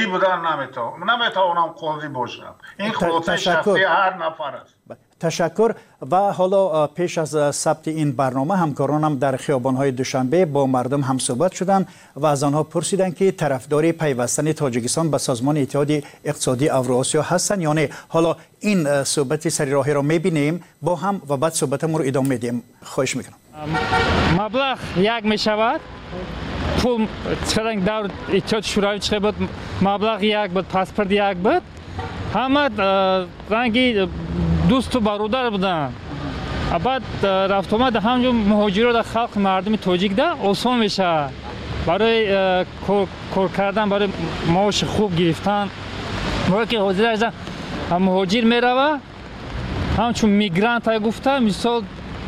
بودن نمیتوانم قاضی باشم. این خلاصه شخصی هر نفر است. تشکر. و حالا پیش از ثبت این برنامه همکارانم در خیابان‌های دوشنبه با مردم هم صحبت شدند و از آنها پرسیدند که طرفدار پیوستن تاجیکستان به سازمان اتحاد اقتصادی اوراسیا هستند یا نه. حالا این صحبت سری راهی را می‌بینیم با هم و بعد صحبتمون رو ادامه میدیم. خواهش می‌کنم. مبلغ یک میشود. پول چرنگ دور اتحاد شوروی چه بود؟ مبلغ یک بود، پاسپورت یک بود. همه رنگی دوست و برادر بودن. بعد رفت اومد همونجا مهاجرا در خلق مردم تاجیک ده آسان میشه برای کار کردن، برای معاش خوب گرفتن. موقعی که حاضر هستن مهاجر میروه همچون میگرانت های گفته مثال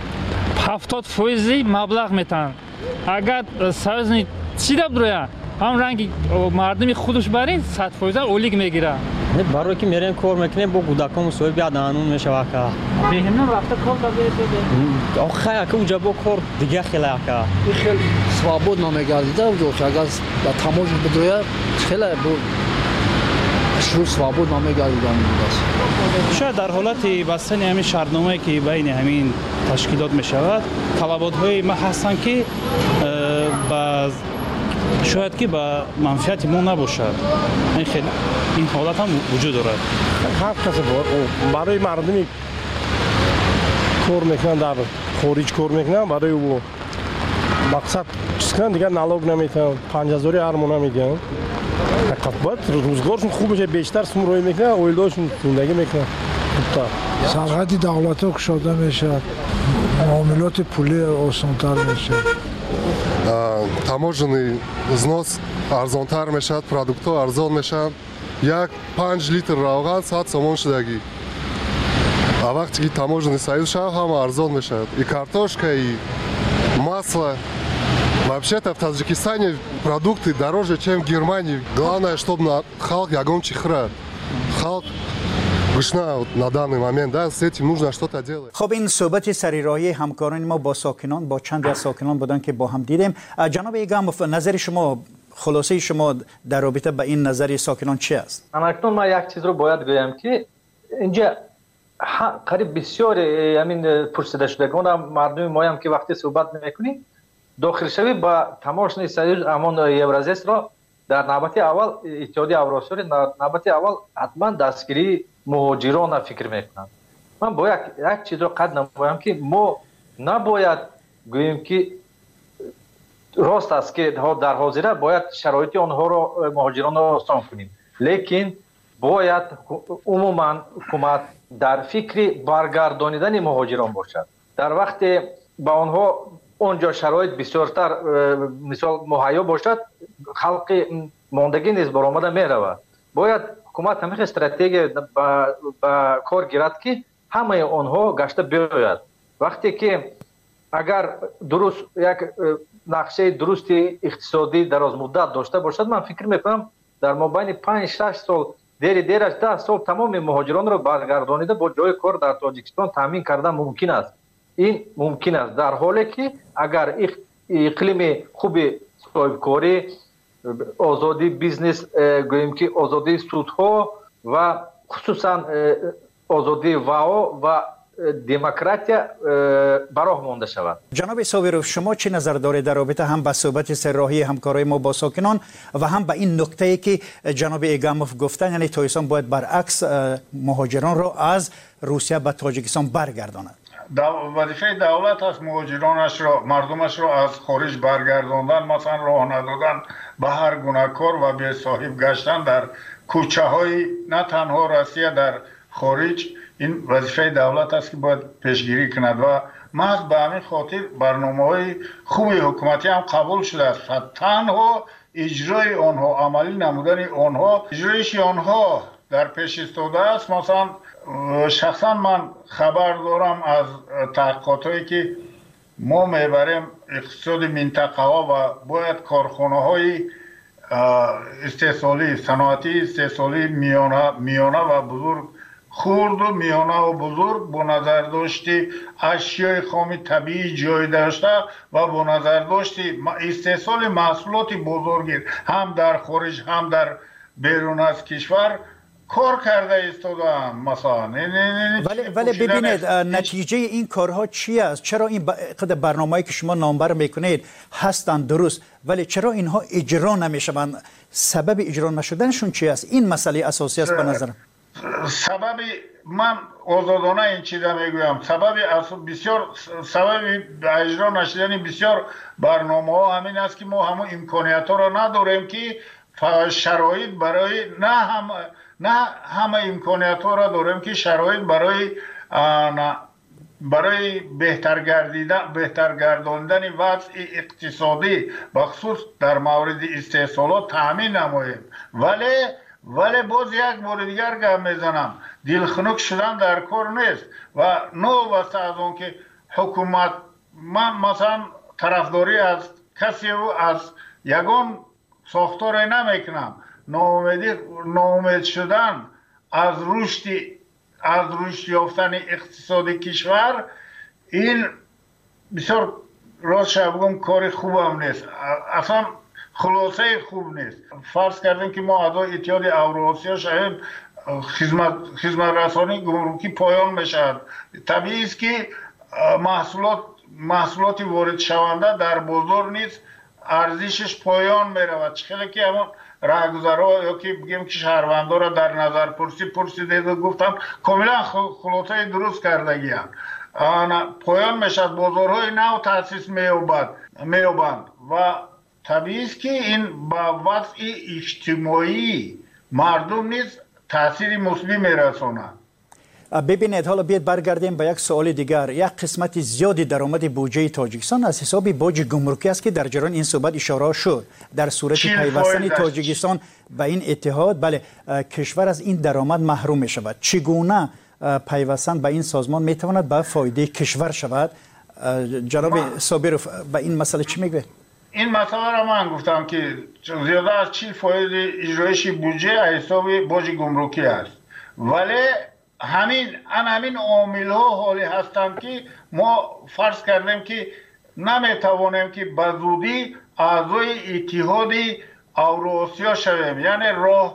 70% مبلغ میتن. اگر سازنی چی دب درویه هم رنگی مردمی خودش برین 100% اولیگ میگیره. برای که میریم کار میکنیم با کودکان مسئول بیاد قانون میشه واقعا. بهمون رفته کار داده. آخه که اونجا با کار دیگه خیلی واقعا. خیلی свободно نمیگردیده و اگر با تماش بدویه خیلی بود. شروع свободно نمیگردیده است. شاید در حالت بستن همین شرطنامه‌ای که بین همین تشکیلات میشود طلبات‌های ما هستند که شاید که به منفعت ما نباشد. این حالت هم وجود دارد. هر کسی برای مردمی کار میکنن در خارج کار میکنن برای او مقصد چیز کنن دیگه نالوگ نمیتن 5000 هر ماه نمیگن. باید روزگارشون خوب بشه بیشتر سمروی میکنن اویلداشون زندگی میکنن. سرحد دولت ها کشاده میشه، معاملات پولی آسانتر میشه. таможенный взнос арзонтар мешавад, продуктҳо арзон мешаванд. Як 5 литр равған 100 сомон шудагӣ. А вақте ки таможенный союз шавад, ҳама арзон мешавад. И картошка, и масло. Вообще-то в Таджикистане продукты дороже, чем в Германии. Главное, чтобы халк ягон чихра. Халк на данный момент, да, с этим нужно что-то делать. خب این صحبت سریراهی همکاران ما با ساکنان، با چند از ساکنان بودن که با هم دیدیم. جناب ایگاموف، نظر شما، خلاصه شما در رابطه با این نظر ساکنان چی است؟ اکنون ما یک چیز رو باید بگویم که اینجا قریب بسیار همین پرسیده شدگان مردم ما هم که وقتی صحبت میکنیم داخل شوی با تماشای سریع امان یورازیس را در نوبت اول اتحادیه اوراسیا در نوبت اول حتما دستگیری مهاجران فکر میکنند. من باید یک چیز رو قد نمایم که ما نباید گوییم که راست است که در حاضره باید شرایط آنها را مهاجران را آسان کنیم، لیکن باید عموما حکومت در فکر برگردانیدن مهاجران باشد. در وقت با آنها اونجا شرایط بسیارتر مثال مهیا باشد، خلق ماندگی نیز برآمده میرود. باید حکومت همین استراتژی با کار گیرد که همه آنها گشته بیاید. وقتی که اگر درست یک نقشه درست اقتصادی دراز مدت داشته باشد، من فکر میکنم در مابین 5-6 سال دیر از 10 سال تمام مهاجران را برگردانیده با جای کار در تاجیکستان تامین کردن ممکن است. این ممکن است در حالی که اگر اقلیم خوب صاحبکاری، آزادی بیزنس، گوییم که آزادی سودها و خصوصا آزادی واو و دموکراتیا براه مانده شود. جناب صابرو، شما چه نظر دارید در رابطه هم با صحبت سرراهی همکارای ما با ساکنان و هم با این نکته‌ای که جناب ایگاموف گفتن، یعنی تاجیکستان باید برعکس مهاجران را از روسیه به تاجیکستان برگرداند؟ وظیفه دولت است مهاجرانش را، مردمش را از خارج برگرداندن، مثلا راه ندادن به هر گونه کار و به صاحب گشتن در کوچه های نه تنها روسیه در خارج. این وظیفه دولت است که باید پیشگیری کند و محض به همین خاطر برنامه‌های خوبی حکومتی هم قبول شده است. تنها اجرای آنها، عملی نمودن آنها، اجرایش آنها در پیش ایستاده است. مثلا شخصا من خبر دارم از تحقیقاتی که ما میبریم اقتصاد منطقه ها و باید کارخانه های استحصالی، صنعتی استحصالی میانه و بزرگ، خرد و میانه و بزرگ با نظر داشتی اشیای خام طبیعی جای داشته و با نظر داشتی استحصال محصولات بزرگی هم در خارج هم در بیرون از کشور کار کرده ایستادن مثلا. ولی ببینید نتیجه این کارها چی است؟ چرا این برنامه‌ای که شما نامبر میکنید هستند درست ولی چرا اینها اجرا نمیشوند؟ سبب اجرا نشدنشون چی است؟ این مسئله اساسی است به نظرم. سبب من آزادانه این چیزا میگویم سبب اجرا نشدن بسیار برنامه ها همین است که ما همون امکانیت ها را نداریم که شرایط برای نه همه امکانیت ها را داریم که شرایط برای بهتر گرداندن وضع اقتصادی بخصوص در مورد استحصالات تامین نماییم. ولی باز یک بار دیگر گپ میزنم دلخنک شدن در کار نیست و نوبسته از اون که حکومت من مثلا طرفداری از کسی رو از یگان ساختار نمیکنم. ناامید شدن از رشد یافتن اقتصاد کشور این بسیار راست بگم کار خوبم نیست، اصلا خلاصه خوب نیست. فرض کردیم که ما اعضای اتحاد اوراسیا شاید خدمت رسانی گمرکی پایان میشد. طبیعی است که محصولات وارد شونده در بازار نیست ارزشش پایان میرود. چخیلی که همون راهگذرها یا که بگیم که شهروندان را در نظر پرسیده گفتم کاملا خلاصه درست کردگی هم. پایان میشد، بازارهای نو تأسیس میابند و طبیعی است که این با وضع اجتماعی مردم نیز تأثیر مثبت میرساند. ببینید حالا بیاید برگردیم به یک سوال دیگر. یک قسمت زیادی درآمد بودجه تاجیکستان از حساب باج گمرکی است که در جریان این صحبت اشاره شد. در صورت پیوستن تاجیکستان به این اتحاد بله کشور از این درآمد محروم می شود. چگونه پیوستن به این سازمان می تواند به فایده کشور شود؟ جناب صابرов به این مسئله چی میگه؟ این مسئله را من گفتم که زیاده از 40% اجرایش بودجه از حساب باج گمرکی است. ولی همین عامل ها حالی هستند که ما فرض کردیم که نمیتوانیم که به زودی اعضای اتحاد اوراسیا شویم. یعنی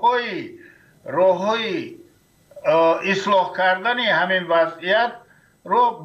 راههای اصلاح کردن همین وضعیت رو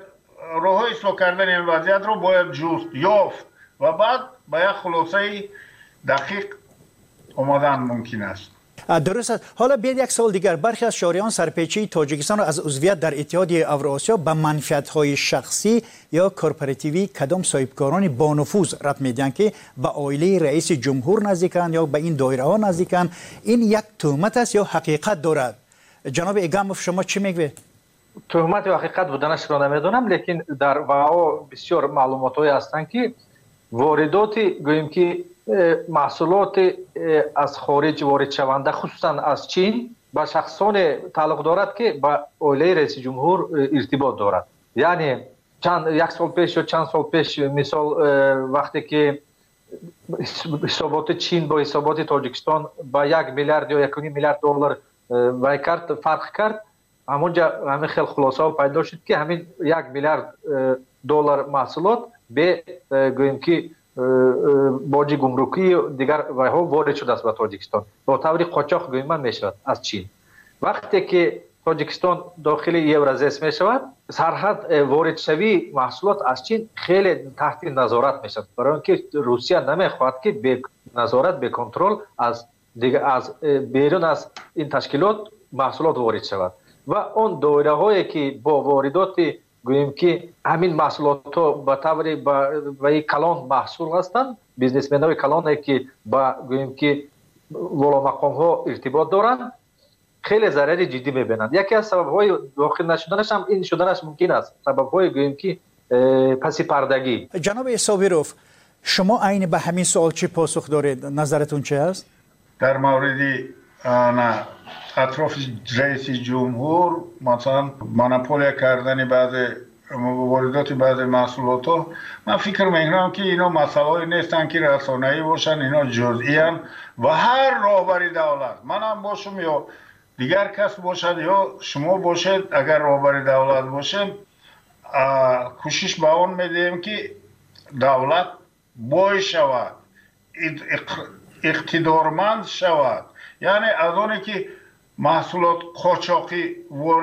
باید جست یافت و بعد به یک خلاصه دقیق آمدن ممکن است. درست است. حالا بیاید یک سوال دیگر. برخی از شهریان سرپیچی تاجیکستان را از عضویت در اتحاد اوراسیا به منفعت‌های شخصی یا کورپوراتیوی کدام صاحبکاران با نفوذ رد میدن که به عائله رئیس جمهور نزدیکند یا به این دایره ها نزدیکند. این یک تهمت است یا حقیقت دارد؟ جناب اگاموف شما چی میگوید؟ تهمت و حقیقت بودنش را نمیدونم، لیکن در واقع بسیار معلوماتی هستند که واردات گوییم که محصولات از خارج وارد شونده خصوصا از چین با شخصان تعلق دارد که با عائله رئیس جمهور ارتباط دارد. یعنی یک سال پیش یا چند سال پیش مثال وقتی که حسابات چین با حسابات تاجیکستان با 1 میلیارد یا 1.5 میلیارد دلار وای کرد فرق کرد، همونجا همین خیلی خلاصه پیدا شد که همین 1 میلیارد دلار محصولات به گوییم که باج گمرکی دیگر وایها وارد شده است به تاجیکستان با طور قاچاق گویم میشود از چین. وقتی که تاجیکستان داخل یورازیس میشود سرحد وارد شوی محصولات از چین خیلی تحت نظارت میشود، برای اینکه روسیه نمیخواهد که به نظارت به کنترل از بیرون از این تشکیلات محصولات وارد شود و اون دایره هایی که با واردات گوییم که همین محصولات ها به طور با کلان محصول هستند، بیزنسمن های کلان که با گوییم که والا مقام ها ارتباط دارند خیلی ضرر جدی میبینند. یکی از سبب های داخل نشدنش هم این شدنش ممکن است، سبب های گوییم که پسی پردگی. جناب صابرов شما عین به همین سوال چی پاسخ دارید؟ نظرتون چه است؟ در مورد اطراف رئیس جمهور مثلا مونوپول کردن بعضی واردات بعضی محصولات ها من فکر میکنم که اینا مسائلی نیستن که رسانه‌ای باشن، اینا جزئی ان و هر راهبر دولت منم باشم یا دیگر کس باشد یا شما باشید اگر راهبر دولت باشه کوشش به اون میدیم که دولت بای شود، اقتدارمند شود. یعنی از اونی که محصولات قاچاقی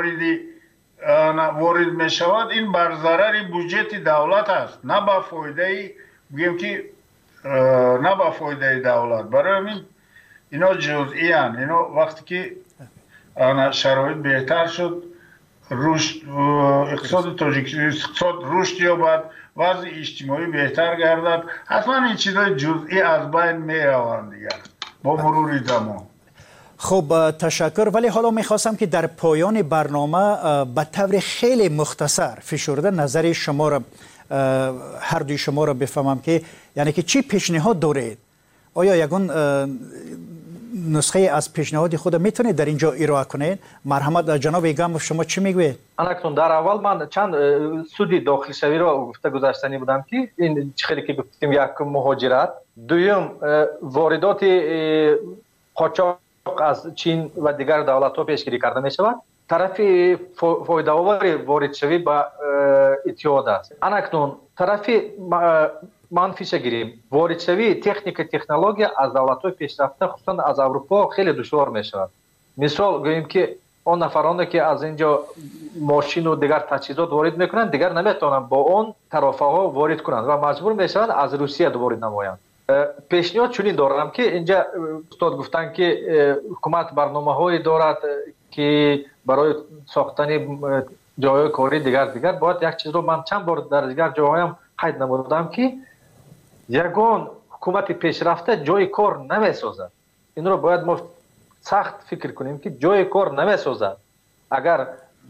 وارد می شود این بر ضرر بودجه دولت است، نه با فایده بگیم که نه با فایده دولت. برای همین اینا جزئی هستند. اینا وقتی که شرایط بهتر شد، رشد اقتصاد تاجیکستان رشد یابد، وضع اجتماعی بهتر گردد، حتما این چیزای جزئی از بین می روند دیگر با مرور زمان. خب تشکر. ولی حالا میخواستم که در پایان برنامه به طور خیلی مختصر فشرده نظر شما را، هر دوی شما را بفهمم که یعنی که چی پیشنهاد دارید؟ آیا یگان نسخه از پیشنهاد خود میتونید در اینجا ارائه کنید؟ مرحمت جناب ایگاموف شما چی میگوید؟ انکتون در اول من چند سودی داخل شوی را گفته گذاشتنی بودم که این خیلی که گفتیم، یک مهاجرت، دوم واردات قاچاق از چین و دیگر دولت ها پیشگیری کرده می شود. طرف فایده آور وارد شوی به اتحاد است. انکتون طرف منفیش گیریم، وارد شوی تکنولوژی از دولت های پیشرفته خصوصا از اروپا خیلی دشوار می شود. مثال گوییم که اون نفرانی که از اینجا ماشین و دیگر تجهیزات وارد میکنند دیگر نمیتونن با اون طرفه ها وارد کنند و مجبور میشوند از روسیه وارد نمایند. پیشنهاد چنین دارم که اینجا استاد گفتن که حکومت برنامه‌هایی دارد که برای ساختن جای کاری دیگر باید یک چیز رو من چند بار در دیگر جاهایم قید نمودم که یگان حکومت پیشرفته جای کار نمیسازد. این رو باید ما سخت فکر کنیم که جای کار نمیسازد. اگر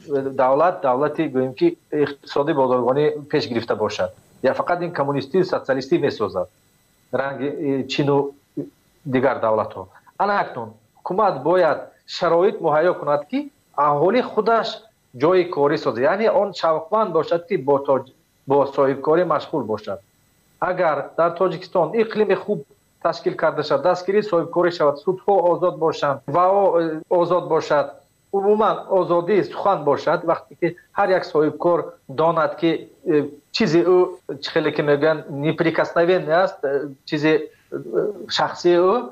دولتی گوییم که اقتصادی بازرگانی پیش گرفته باشد یا فقط این کمونیستی سوسیالیستی میسازد رنگ چین و دیگر دولت ها. اکنون حکومت باید شرایط مهیا کند که اهالی خودش جای کاری سازد، یعنی آن شوقمند باشد که با صاحب کاری مشغول باشد. اگر در تاجیکستان اقلیم خوب تشکیل کرده شد، دستگیری صاحب کاری شود، سودها آزاد باشند و آزاد باشد، عموما آزادی سخن باشد، وقتی که هر یک صاحب کار داند که چیزی او خیلی که میگن نیپریکسنوین است، چیزی شخصی او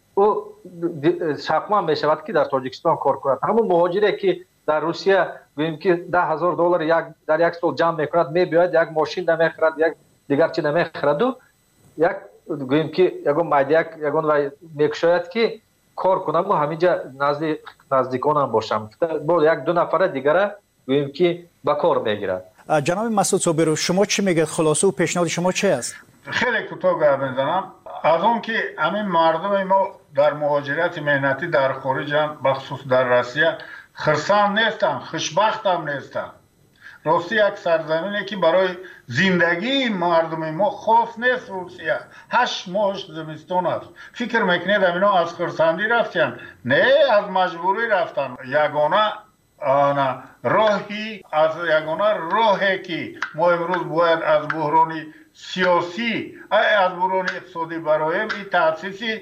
شقمن میشود که در تاجیکستان کار کند. همون مهاجری که در روسیه گوییم که $10,000 در یک سال جمع میکند، میباید یک ماشین نمیخرد، یک دیگر چی نمیخرد و یک گوییم که یگان مایدیک یگان میکشاید که کار کنم و همینجا نزدیکانم باشم با یک دو نفر دیگر گوییم که به کار میگیرد. جناب مسعود صابرو شما چی میگید؟ خلاصه و پیشنهاد شما چه است؟ خیلی کوتاه گپ میزنم. از اون که همین مردم ما در مهاجرت مهنتی در خارج بخصوص در روسیه خرسند نیستن، خوشبخت هم نیستن. راستی یک سرزمینی که برای زندگی مردم ما خاص نیست روسیه. 8 ماه زمستان است. فکر میکنید اینا از خرسندی رفتن؟ نه، از مجبوری رفتن. یگانه راهی که ما امروز باید از بحران سیاسی از بحران اقتصادی برایم این تأسیس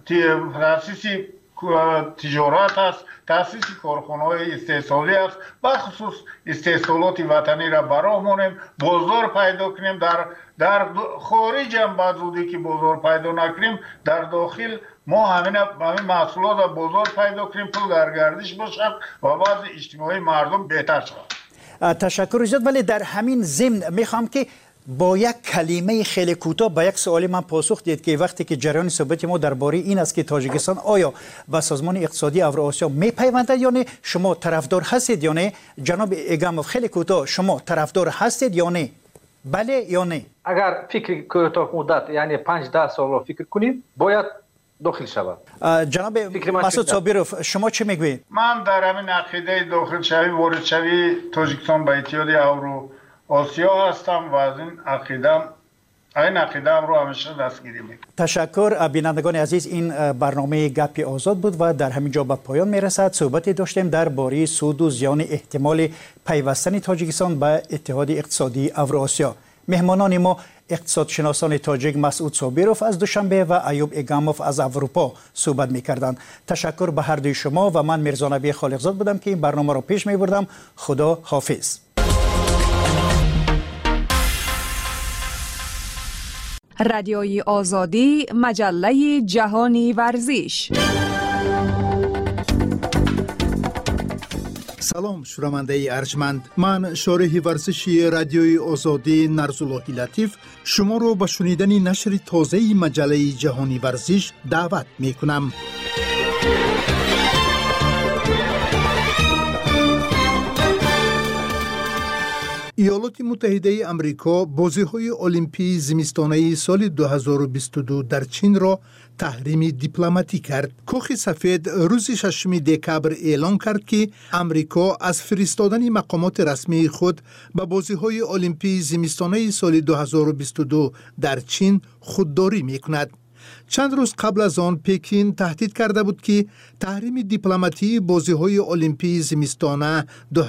تجارت است، تأسیس کارخانه‌های استحصالی است، بخصوص استحصالات وطنی را برامونیم، بازار پیدا کنیم. در خارج هم بعد زودی که بازار پیدا نکنیم، در داخل ما همین محصولات را بازار پیدا کنیم، پول در گردش باشد و وضع اجتماعی مردم بهتر شود. تشکر زیاد. ولی در همین ضمن میخوام که با یک کلمه خیلی کوتاه به یک سوالی من پاسخ دید که وقتی که جریان صحبت ما درباره این است که تاجیکستان آیا به سازمان اقتصادی اوراسیا میپیوندد یا نه، شما طرفدار هستید یا نه؟ جناب ایگاموف خیلی کوتاه شما طرفدار هستید یا نه؟ بله یا نه؟ اگر فکر کوتاه مدت یعنی 5-10 سال فکر کنیم باید داخل شود. جناب مسعود صابروف شما چی میگویید؟ من در همین عقیده داخل شوی وارد شوی تاجیکستان به اتحاد اوراسیا هستم و از این عقیده‌ام رو همیشه دستگیری میکنم. تشکر. بینندگان عزیز، این برنامه گپی آزاد بود و در همین جا به پایان میرسد. صحبتی داشتیم درباره سود و زیان احتمال پیوستن تاجیکستان به اتحاد اقتصادی اوراسیا. مهمانان ما اقتصادشناسان تاجیک مسعود صابروف از دوشنبه و ایوب ایگاموف از اروپا صحبت می‌کردند. تشکر به هر دوی شما و من میرزا نبی خالقزاد بودم که این برنامه را پیش می‌بردم. خدا حافظ. رادیوی آزادی، مجله جهانی ورزش. سلام شنونده ارجمند، من شارح ورزشی رادیوی آزادی نرزاللهی لطیف شما رو به شنیدن نشر تازه مجله جهانی ورزش دعوت می کنم. ایالات متحده آمریکا بازی‌های المپی زمستانه سال 2022 در چین را تحریم دیپلماتی کرد. کاخ سفید روز 6 دکبر اعلام کرد که آمریکا از فرستادن مقامات رسمی خود به بازی‌های المپی زمستانه سال 2022 در چین خودداری می‌کند. چند روز قبل از آن پکین تهدید کرده بود که تحریم دیپلماتی بازی‌های المپی زمستانه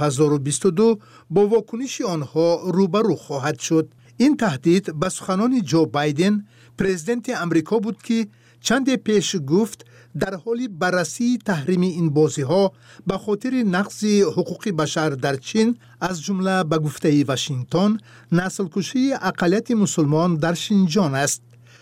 2022 با واکنش آنها روبرو خواهد شد. این تهدید به سخنان جو بایدن پرزیدنت آمریکا بود که چند پیش گفت در حال بررسی تحریم این بازی‌ها به خاطر نقض حقوق بشر در چین، از جمله به گفته واشنگتن نسل‌کشی اقلیت مسلمان در شینجیانگ است.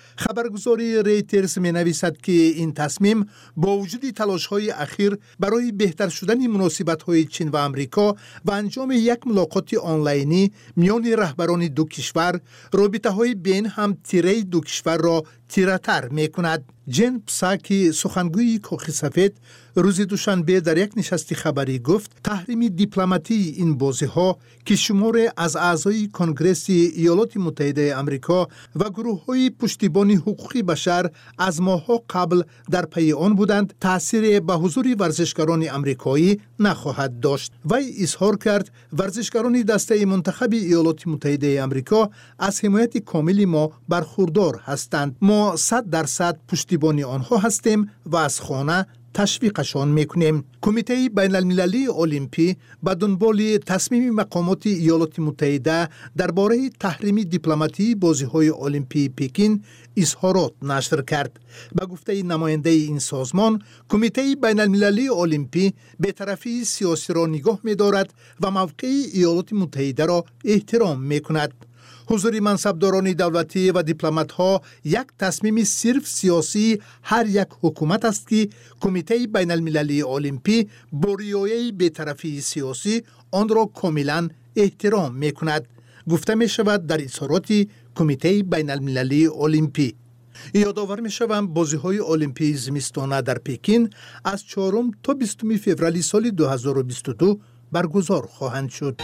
خبرگزاری ریترز می نویسد که این تصمیم با وجود تلاش‌های اخیر برای بهتر شدن مناسبت‌های چین و آمریکا و انجام یک ملاقات آنلاینی میان رهبران دو کشور، رابطه‌های بین هم تیره دو کشور را تیره‌تر می‌کند. جن پساکی سخنگوی کاخ سفید روز دوشنبه در یک نشست خبری گفت تحریم دیپلماتی این بازی‌ها که شماری از اعضای کنگره ایالات متحده آمریکا و گروه‌های پشتیبان حقوق بشر از ماه‌ها قبل در پی آن بودند تأثیر به حضور ورزشکاران آمریکایی نخواهد داشت. وی اظهار کرد ورزشکاران دسته منتخب ایالات متحده آمریکا از حمایت کامل ما برخوردار هستند. ما 100% پشتیبان آنها هستیم و از خانه تشویقشان میکنیم. کمیته بین المللی المپی به دنبال تصمیم مقامات ایالات متحده درباره تحریم دیپلماتی بازی‌های المپی پکین اظهارات نشر کرد. به گفته نماینده این سازمان، کمیته بین المللی المپی به طرفی سیاسی را نگاه می‌دارد و موقع ایالات متحده را احترام می‌کند. حضور منصبداران دولتی و دیپلمات‌ها یک تصمیم صرف سیاسی هر یک حکومت است که کمیته بین المللی المپی با رعایت بی‌طرفی سیاسی آن را کاملا احترام می‌کند، گفته می‌شود در اظهارات کمیته بین المللی المپی. یادآور می‌شوم بازی‌های المپی زمستانه در پکین از 4 تا 20 فوریه سال 2022 برگزار خواهند شد.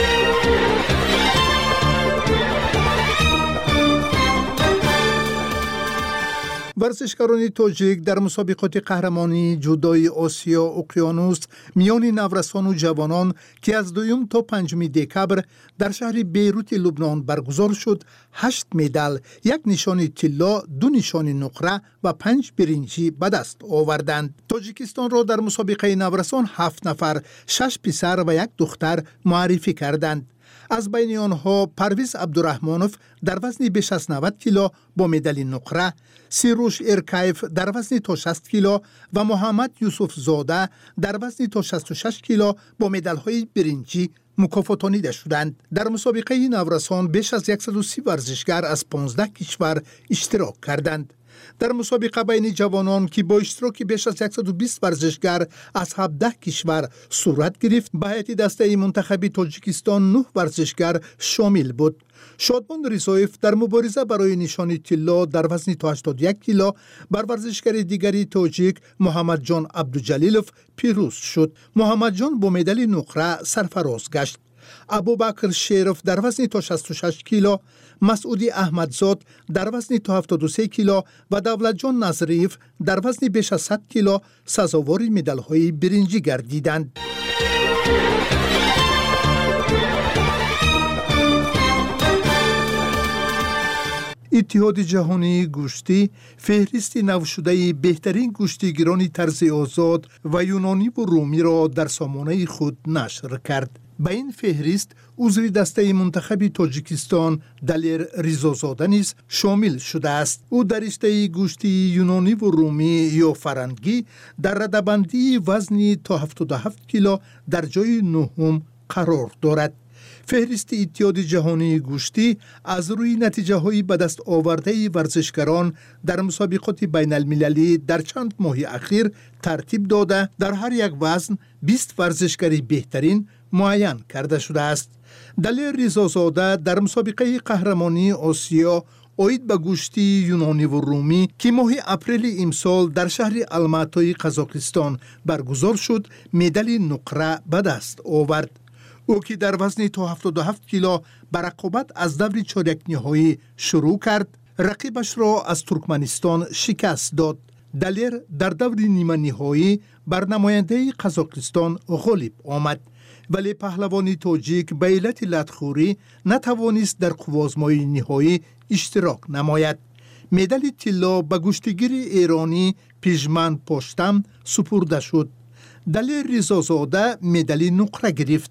ورزشکاران تاجیک در مسابقات قهرمانی جودوی آسیا اقیانوس میان نورسان و جوانان که از 2 تا 5 دکبر در شهر بیروت لبنان برگزار شد 8 مدال، 1 نشان طلا، 2 نشان نقره و 5 برنجی به دست آوردند. تاجیکستان را در مسابقه نورسان 7 نفر، 6 پسر و 1 دختر معرفی کردند. از بین آنها پرویز عبدالرحمانوف در وزن بیش از 90 کیلو با مدال نقره، سیروش ارکایف در وزن تا 60 کیلو و محمد یوسف زاده در وزن تا 66 کیلو با مدال‌های برنجی مکافاتانیده شدند. در مسابقه نورسان بیش از 130 ورزشکار از 15 کشور اشتراک کردند. در مسابقه بین جوانان که با اشتراک بیش از 120 ورزشکار از 17 کشور صورت گرفت، به هیئت دسته منتخب تاجیکستان 9 ورزشکار شامل بود. شادمان رضایف در مبارزه برای نشان طلا در وزن تا 81 کیلو بر ورزشکار دیگری تاجیک محمد جان عبدالجلیلوف پیروز شد. محمد جان با مدال نقره سرفراز گشت. ابوبکر شیرف در وزن تا 66 کیلو، مسعودی احمدزاد در وزن تا 73 کیلو و دولت جان نظریف در وزن بیش از 100 کیلو سزاوار مدال‌های برنجی گردیدند. اتحاد جهانی گوشتی فهرست نو شده بهترین گوشتگیران طرز آزاد و یونانی و رومی را در سامانه خود نشر کرد. به این فهرست عضو دسته منتخب تاجیکستان دلیر ریزازاده نیز شامل شده است. او در رشته گوشتی یونانی و رومی یا فرنگی در رده‌بندی وزنی تا 77 کیلو در جای 9 قرار دارد. فهرست اتحاد جهانی گوشتی از روی نتیجه های به دست آورده ورزشکاران در مسابقات بین المللی در چند ماه اخیر ترتیب داده در هر یک وزن 20 ورزشکاری بهترین معین کرده شده است. دلیر رضازاده در مسابقه قهرمانی آسیا اوید به گوشتی یونانی و رومی که ماه اپریل امسال در شهر الماتای قزاقستان برگزار شد مدال نقره به دست آورد. او که در وزن تا 77 کیلو به رقابت از دور چهارک نهایی شروع کرد، رقیبش را از ترکمنستان شکست داد. دلیر در دور نیمه نهایی بر نماینده قزاقستان غالب آمد، ولی پهلوانی تاجیک به علت لطخوری نتوانست در قوازمای نهایی اشتراک نماید. مدال طلا به گشتگیر ایرانی پیژمن پشتم سپرده شد. دلیر رضازاده مدال نقره گرفت.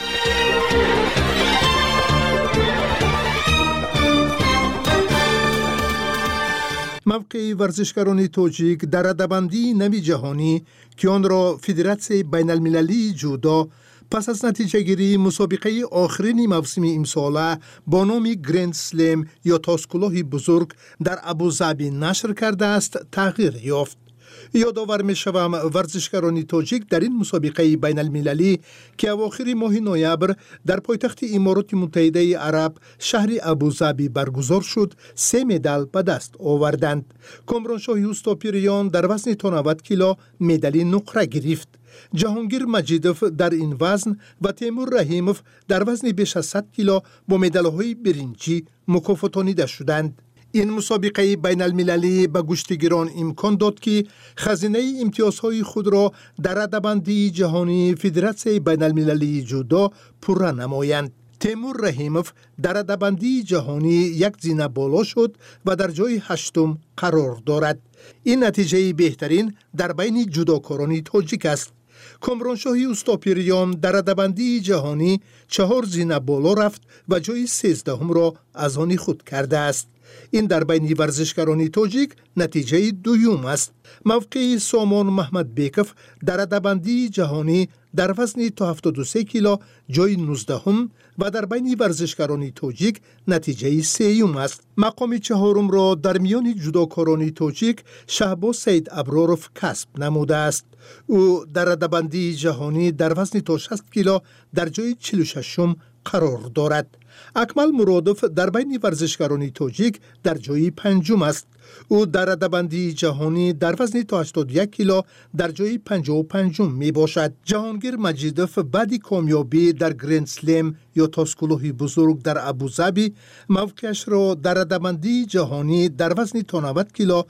موقع ورزشکاران تاجیک در رده‌بندی نوی جهانی که آن را فدراسیون بین المللی جودو پس از نتیجه گیری مسابقه آخرین موسم امساله با نام گرند سلم یا تاسکلاه بزرگ در ابوظبی نشر کرده است تغییر یافت. یادآور می شوم ورزشکاران تاجیک در این مسابقه بین المللی که اواخر ماه نوامبر در پایتخت امارات متحده عرب شهر ابوظبی برگزار شد 3 مدال به دست آوردند. کامرانشاه اوستاپیریان در وزن تا 90 کیلو مدال نقره گرفت. جهانگیر مجیدوف در این وزن و تیمور رحیموف در وزن بیش از 100 کیلو با مدال‌های برنجی مکافاتانیده شدند. این مسابقه بین المللی به گشتگیران امکان داد که خزینه امتیازهای خود را در رده‌بندی جهانی فدراسیون بین المللی جودو پره نمایند. تیمور رحیموف در رده‌بندی جهانی یک زینه بالا شد و در جای 8 قرار دارد. این نتیجه بهترین در بین جودوکاران تاجیک است. کامرانشاه اوستاپیریان در رده‌بندی جهانی 4 زینه بالا رفت و جای 13 را از آن خود کرده است. این در بین ورزشکاران تاجیک نتیجه دوم است. موقع سامان محمد بیکف در رده‌بندی جهانی در وزن تا 73 کیلو جای 19 و در بین ورزشکاران تاجیک نتیجه سوم است. مقام چهارم را در میان جودوکاران تاجیک شهباز سید ابراروف کسب نموده است. او در رده‌بندی جهانی در وزن تا 60 کیلو در جای 46 قرار دارد. اکمل مرادوف در بین ورزشکاران تاجیک در جای 5 است. او در رده‌بندی جهانی در وزن تا 81 کیلو در جای 55 می باشد. جهانگیر مجیدوف بعد کامیابی در گرند سلم یا تاسکلاه بزرگ در ابوظبی موقعش را در رده‌بندی جهانی در وزن تا 90 کیلو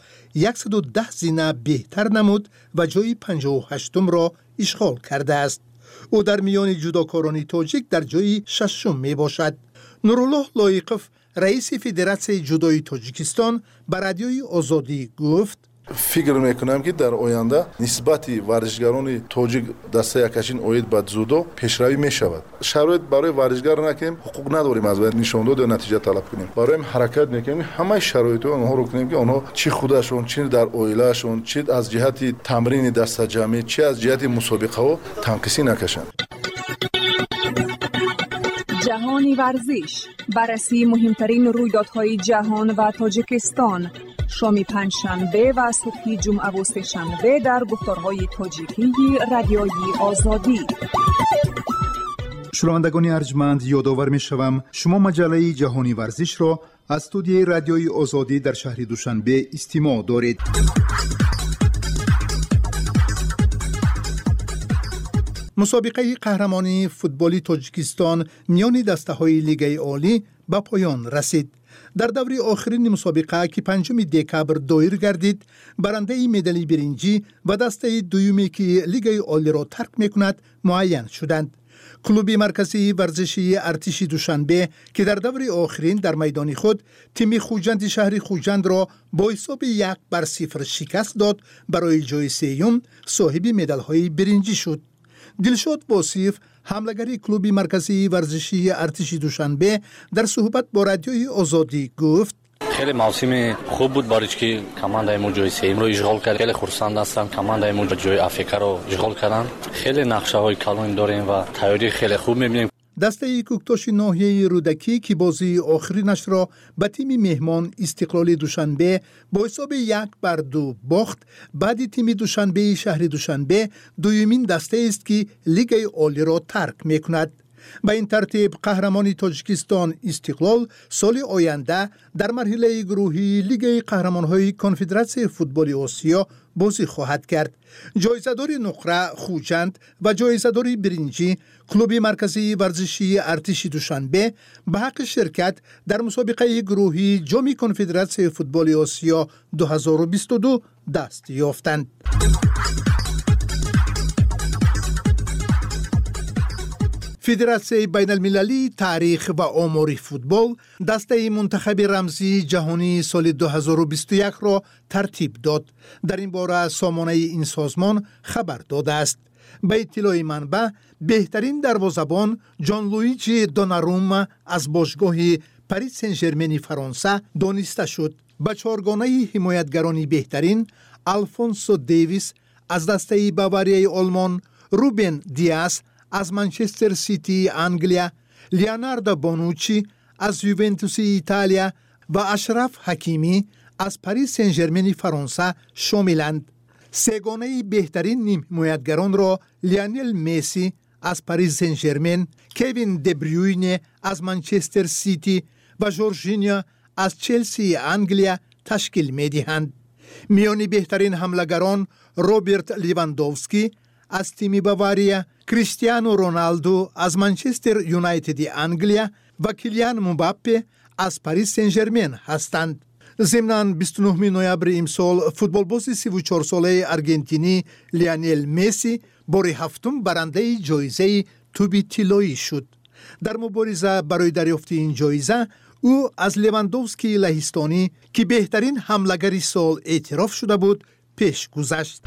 110 زینه بهتر نمود و جای 58 را اشغال کرده است. او در میان جودوکاران تاجیک در جای 6 می باشد. نورالله لایقوف رئیس فدراسیون جودوی تاجیکستان به رادیوی آزادی گفت: فکر میکنم که در آینده نسبت ورزشکاران تاجیک دسته یکشین اوید به جودو پیشروی میشود. شرایط برای ورزشکار نکنیم، حقوق نداریم از باید نشان داد و نتیجه طلب کنیم. برای حرکت میکنیم همه شرایط اونها رو کنیم که اونها چی خودشون، چی در اویلاشون، چی از جهت تمرین دسته جمعی، چی از جهت مسابقه ها تنقیسی نکشند. جهانی ورزش، بررسی مهمترین رویدادهای جهان و تاجیکستان، شام پنجشنبه و صبح جمعه و سه‌شنبه در گفتارهای تاجیکی رادیوی آزادی. شنوندگان ارجمند، یادآور می‌شوم شما مجله جهانی ورزش را از استودیوی رادیوی آزادی در شهر دوشنبه استماع دارید. مسابقه قهرمانی فوتبالی تاجیکستان میان دسته‌های لیگ عالی به پایان رسید. در دور آخرین مسابقه که 5 دکبر دایر گردید، برنده مدال برنجی و دسته دومی که لیگ عالی را ترک میکند معین شدند. کلوب مرکزی ورزشی ارتش دوشنبه که در دور آخرین در میدان خود تیم خوجند شهر خوجند را با حساب 1-0 شکست داد، برای جای سوم صاحب مدال‌های برنجی شد. دلشاد واصف، حملگری کلوب مرکزی ورزشی ارتش دوشنبه، در صحبت با رادیوی آزادی گفت: خیلی موسم خوب بود برای که کماندای ما جای سوم رو اشغال کرد. خیلی خرسند هستم کماندای ما جای افریقا رو اشغال کردن. خیلی نقشه های کلان داریم و تیاری خیلی خوب می‌بینیم. دسته کوکتاش ناحیه رودکی که بازی آخرینش را به تیم مهمان استقلال دوشنبه با حساب 1-2 باخت. بعد تیم دوشنبه شهر دوشنبه دومین دسته است که لیگ عالی را ترک میکند. به این ترتیب قهرمان تاجیکستان استقلال سال آینده در مرحله گروهی لیگ قهرمان‌های کنفدراسیون فوتبال آسیا بازی خواهد کرد. جایزه‌دار نقره خوجند و جایزه‌دار برنجی کلوب مرکزی ورزشی ارتش دوشنبه به حق شرکت در مسابقه گروهی جام کنفدراسیون فوتبال آسیا 2022 دست یافتند. فدراسیون بین المللی تاریخ و آمار فوتبال دسته منتخب رمزی جهانی سال 2021 را ترتیب داد. در این باره سامانه این سازمان خبر داده است. به اطلاع منبع بهترین دروازه‌بان جان لویجی دوناروما از باشگاه پاریس سن ژرمن فرانسه دانسته شد. به چهارگانه حمایتگران بهترین آلفونسو دیویس از دسته باواریای آلمان، روبن دیاز از منچستر سیتی انگلیا، لیوناردو بونوچی از یوونتوس ایتالیا و اشرف حکیمی از پاریس سن ژرمن فرانسه شاملند. سگانه بهترین نیم حمایتگران را لیونل مسی از پاریس سن ژرمن، کوین دبریوینه از منچستر سیتی و جورجینیو از چلسی انگلیا تشکیل می‌دهند. میان بهترین حمله‌گران روبرت لیواندوفسکی از تیم باواریا، کریستیانو رونالدو از منچستر یونایتد انگلیا و کیلیان مباپه از پاریس سن ژرمن هستند. ضمناً 29 نوامبر امسال فوتبالباز 34 ساله ارژنتینی لیونل مسی بار هفتم برنده جایزه توپ طلایی شد. در مبارزه برای دریافت این جایزه او از لیواندوفسکی لهستانی که بهترین حمله‌گر سال اعتراف شده بود پیش گذشت.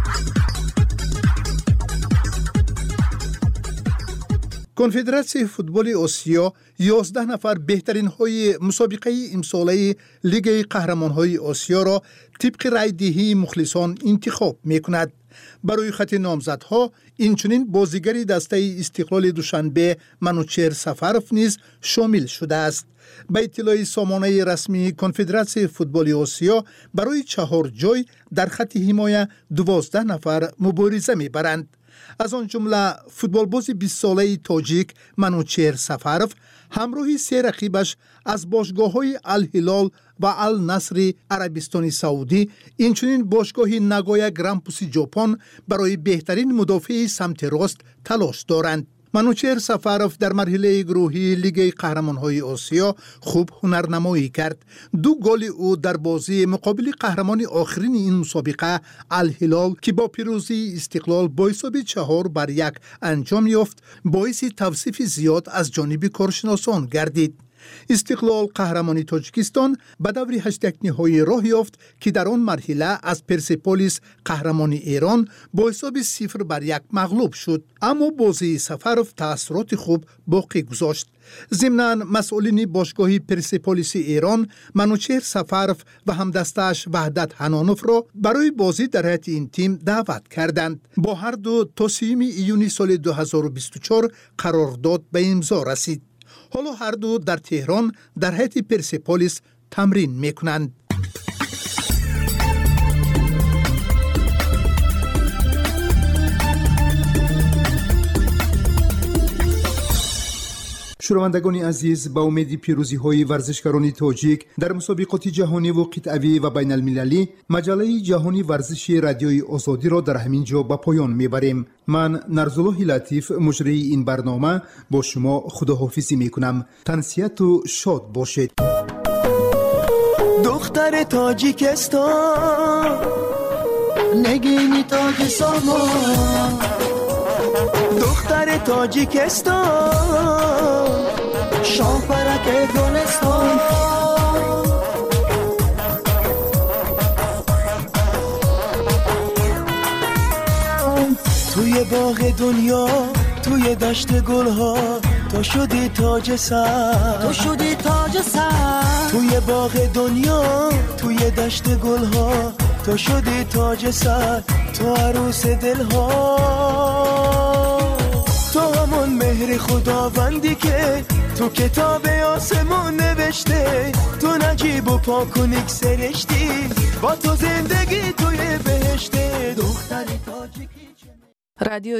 کنفدراسیون فوتبال آسیا 11 نفر بهترین های مسابقه امساله لیگ قهرمان‌های آسیا را طبق رای دهی مخلصان انتخاب می‌کند. برای خط نامزدها اینچنین بازیگری دسته استقلال دوشنبه منوچهر سفروف نیز شامل شده است. به اطلاع سامانه رسمی کنفدراسیون فوتبال آسیا برای 4 جای در خط حمایت 12 نفر مبارزه می‌برند. از آن جمله فوتبالباز 20 ساله تاجیک منوچهر سفروف همراه 3 رقیبش از باشگاه‌های الهلال و النصر عربستان سعودی، اینچنین باشگاه ناگویا گرامپوس ژاپن برای بهترین مدافع سمت راست تلاش دارند. منوچهر سفروف در مرحله گروهی لیگ قهرمان‌های آسیا خوب هنرنمایی کرد. 2 گل او در بازی مقابل قهرمان آخرین این مسابقه الهلال که با پیروزی استقلال با حساب 4-1 انجام یافت باعث توصیف زیاد از جانب کارشناسان گردید. استقلال قهرمانی تاجیکستان به دور 8 نهایی راه یافت که در آن مرحله از پرسپولیس قهرمان ایران با حساب 0-1 مغلوب شد، اما بازی سفروف تأثیرات خوب باقی گذاشت. ضمناً مسئولین باشگاه پرسپولیس ایران منوچهر سفروف و همدستش وحدت حنانوف را برای بازی در هیئت این تیم دعوت کردند. با هر دو تا 3 ایونی سال 2024 قرارداد به امضا رسید. حالا هر دو در تهران در هیئت پرسپولیس تمرین میکنند. شنوندگان عزیز، با امید پیروزی های ورزشکاران تاجیک در مسابقات جهانی و قطعی و بین المللی، مجله جهانی ورزشی رادیوی آزادی را در همین جا به پایان میبریم. من نرزالله لطیف مجری این برنامه با شما خداحافظی میکنم. تنسیت و شاد باشید. دختر تاجیکستان نگینی تاج سامان، دختر تاجیکستان شاه پرک گلستان، توی باغ دنیا توی دشت گلها تو شدی تاج سر، تو شدی تاج سر، توی باغ دنیا توی دشت گلها تو شدی تاج سر، تو عروس دلها، تو همون مهر خداوندی که تو کتاب آسمون نوشته، تو نجیب و پاک و نیک سرشتی، با تو زندگی توی بهشته. دختر تاجیکی. رادیو